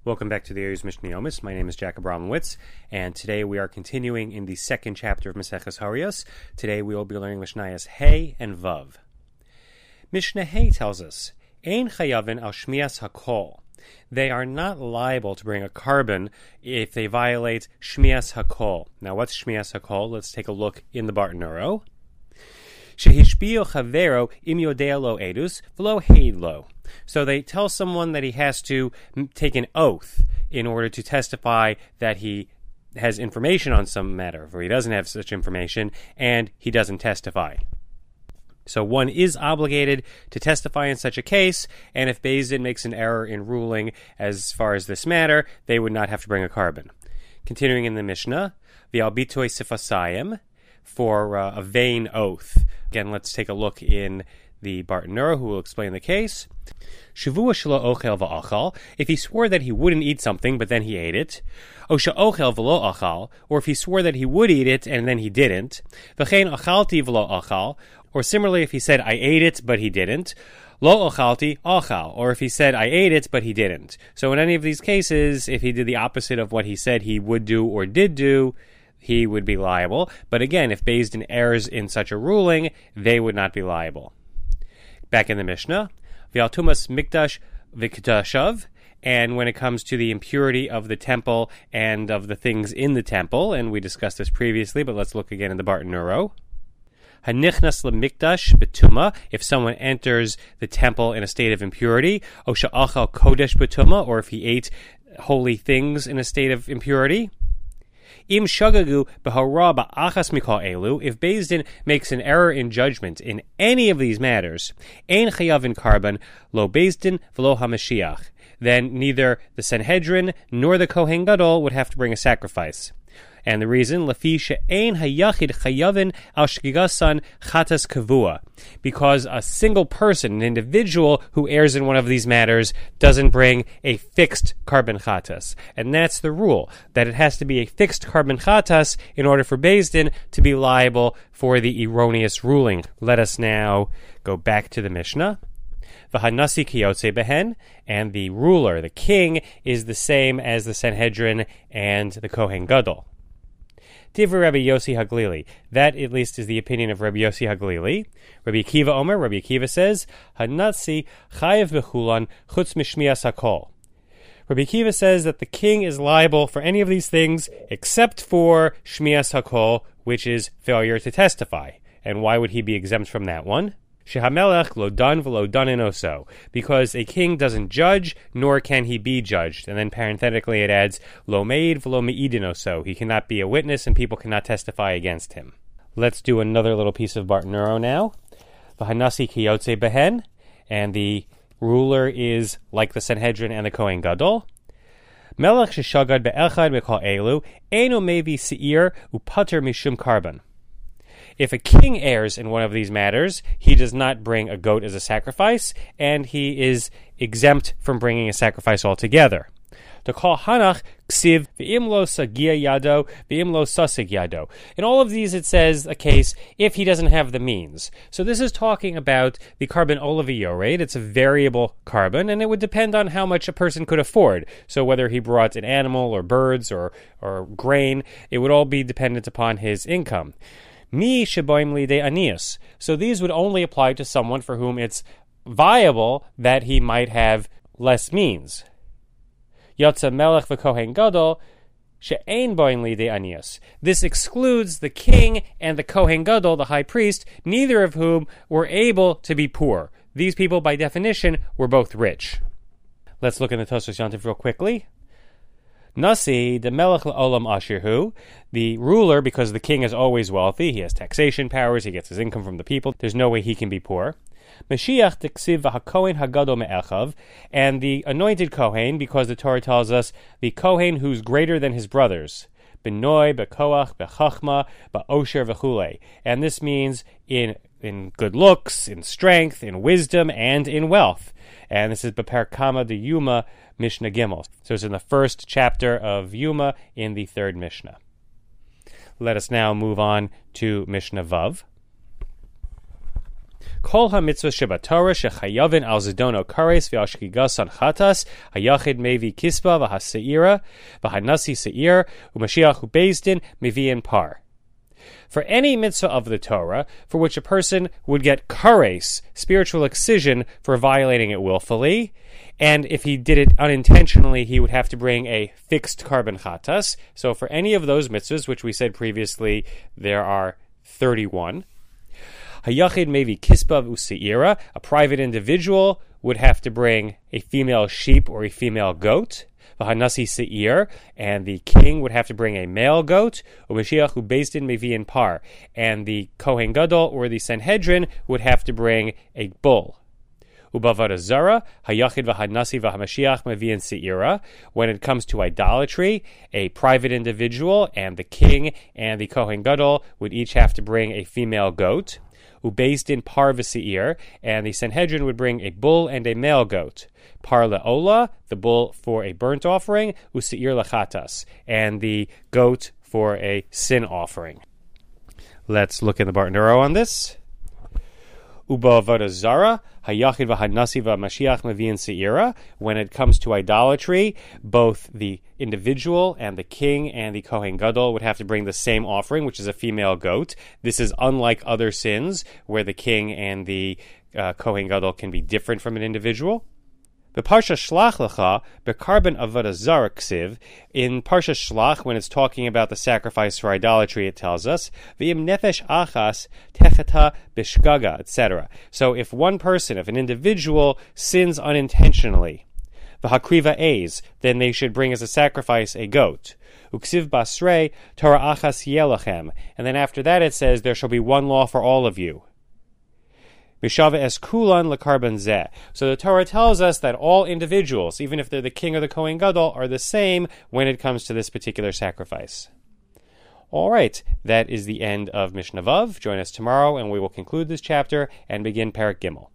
Welcome back to the Aries Mishnah Yomis. My name is Jacob Abramowitz, and today we are continuing in the second chapter of Maseches Harios. Today we will be learning Mishnayos Hey and Vav. Mishnah Hey tells us, Ein chayavin al shmias hakol. They are not liable to bring a carbon if they violate shmias hakol. Now, what's shmias hakol? Let's take a look in the Barton Neuro. Shehishbiyo chavero im yodea lo edus v'lo heid lo. So they tell someone that he has to take an oath in order to testify that he has information on some matter, or he doesn't have such information, and he doesn't testify. So one is obligated to testify in such a case, and if Beis Din makes an error in ruling as far as this matter, they would not have to bring a carbon. Continuing in the Mishnah, v'albitoi sifasayim, for a vain oath. Again, let's take a look in the Barton Neuro, who will explain the case. Shavua shelo ochel va'achal, if he swore that he wouldn't eat something, but then he ate it. O she'ochel v'lo achal, or if he swore that he would eat it, and then he didn't. V'chein achalti v'lo achal, or similarly, if he said, I ate it, but he didn't. Lo ochalti achal, or if he said, I ate it, but he didn't. So in any of these cases, if he did the opposite of what he said he would do or did do, he would be liable. But again, if Beis Din errs in such a ruling, they would not be liable. Back in the Mishnah, V'altumas mikdash v'kedashav, and when it comes to the impurity of the temple and of the things in the temple, and we discussed this previously, but let's look again in the Barton Neuro. Hanichnas lemikdash betuma, if someone enters the temple in a state of impurity, o sha'achal kodesh betuma, or if he ate holy things in a state of impurity. Im shagagu b'hara ba'achas mikol elu, if Beis Din makes an error in judgment in any of these matters, ein chayavin karban lo Beis Din v'lo hamashiach, then neither the Sanhedrin nor the Kohen Gadol would have to bring a sacrifice. And the reason, lefi she'ein hayachid chayavin al shgigasan chatas kavua, because a single person, an individual who errs in one of these matters, doesn't bring a fixed carbon chatas. And that's the rule, that it has to be a fixed carbon chatas in order for Beis Din to be liable for the erroneous ruling. Let us now go back to the Mishnah. V'hanasi kiyotze behen, and the ruler, the king, is the same as the Sanhedrin and the Kohen Gadol. Divrei Rabbi Yossi Haglili. That, at least, is the opinion of Rabbi Yossi Haglili. Rabbi Akiva Omer, Rabbi Akiva says, Hanatzi chayev bechulan chutz mishmias hakol. Rabbi Akiva says that the king is liable for any of these things except for shmias hakol, which is failure to testify. And why would he be exempt from that one? Shehamelech lo dan v'lo danin oso, because a king doesn't judge, nor can he be judged. And then parenthetically it adds, lo meid v'lo meidin oso, he cannot be a witness and people cannot testify against him. Let's do another little piece of Barton Neuro now. V'hanasi kiyotze behen, and the ruler is like the Sanhedrin and the Kohen Gadol. Melech sheshagad be'echad mikol elu, eino mevi seir upater mishum karban. If a king errs in one of these matters, he does not bring a goat as a sacrifice, and he is exempt from bringing a sacrifice altogether. To call Hanach ksiv v'im lo sagia yado v'im lo sasig yado. In all of these it says a case if he doesn't have the means. So this is talking about the carbon olavi yored. It's a variable carbon, and it would depend on how much a person could afford. So whether he brought an animal or birds or grain, it would all be dependent upon his income. Mi sheboim lidei anius. So these would only apply to someone for whom it's viable that he might have less means. Yotza melech v'kohen gadol she'ein boim lidei anius. This excludes the king and the Kohen Gadol, the high priest, neither of whom were able to be poor. These people, by definition, were both rich. Let's look in the Tosfos Yontif real quickly. Nasi, the melech la'olam ashirhu, the ruler, because the king is always wealthy, he has taxation powers, he gets his income from the people, there's no way he can be poor. Mashiach tiksiv v'hakohen hagado me'echav, and the anointed Kohen, because the Torah tells us, the Kohen who's greater than his brothers. B'noi, b'koach, b'chachma, b'osher v'chulei. And this means in good looks, in strength, in wisdom, and in wealth. And this is B'per Kama de Yuma, Mishnah Gimel. So it's in the first chapter of Yuma in the third Mishnah. Let us now move on to Mishnah Vav. Kol ha-mitzvah shebatorah shechayavin al zidono kares v'al shkigas on chatas hayachid mevi kispa v'haseira v'hanasi seir u'mashiach u'bezdin mevi'in par. For any mitzvah of the Torah for which a person would get kares, spiritual excision, for violating it willfully, and if he did it unintentionally, he would have to bring a fixed carbon chatas. So for any of those mitzvahs, which we said previously, there are 31. Hayachid mevi kispa u'seira, a private individual would have to bring a female sheep or a female goat. V'hanasi seir, and the king would have to bring a male goat. U'mashiach u'bezdin mevi'in par, and the Kohen Gadol or the Sanhedrin would have to bring a bull. Ubavada zara, hayachid v'hanasi v'hamashiach mevi'in seira. When it comes to idolatry, a private individual and the king and the Kohen Gadol would each have to bring a female goat. Ubezdin par v'seir, and the Sanhedrin would bring a bull and a male goat. Par le'ola, the bull for a burnt offering, u'seir lechatas, and the goat for a sin offering. Let's look in the Barton Duro on this. Uba avodah zara, hayachid v'hanasi v'mashiach mevi'in seira. When it comes to idolatry, both the individual and the king and the Kohen Gadol would have to bring the same offering, which is a female goat. This is unlike other sins, where the king and the Kohen Gadol can be different from an individual. The Parsha Shlach Lecha, Bekarban Avodah Zara Ksiv, in Parsha Shlach, when it's talking about the sacrifice for idolatry, it tells us, V'im nefesh achas techeta bishgaga, etc. So if one person, if an individual sins unintentionally, v'hakriva eiz, then they should bring as a sacrifice a goat. Uksiv basrei Torah achas yelachem, and then after that it says, there shall be one law for all of you. Mishava es kulan lekarban zeh. So the Torah tells us that all individuals, even if they're the king or the Kohen Gadol, are the same when it comes to this particular sacrifice. All right, that is the end of Mishnah Vav. Join us tomorrow and we will conclude this chapter and begin Perek Gimel.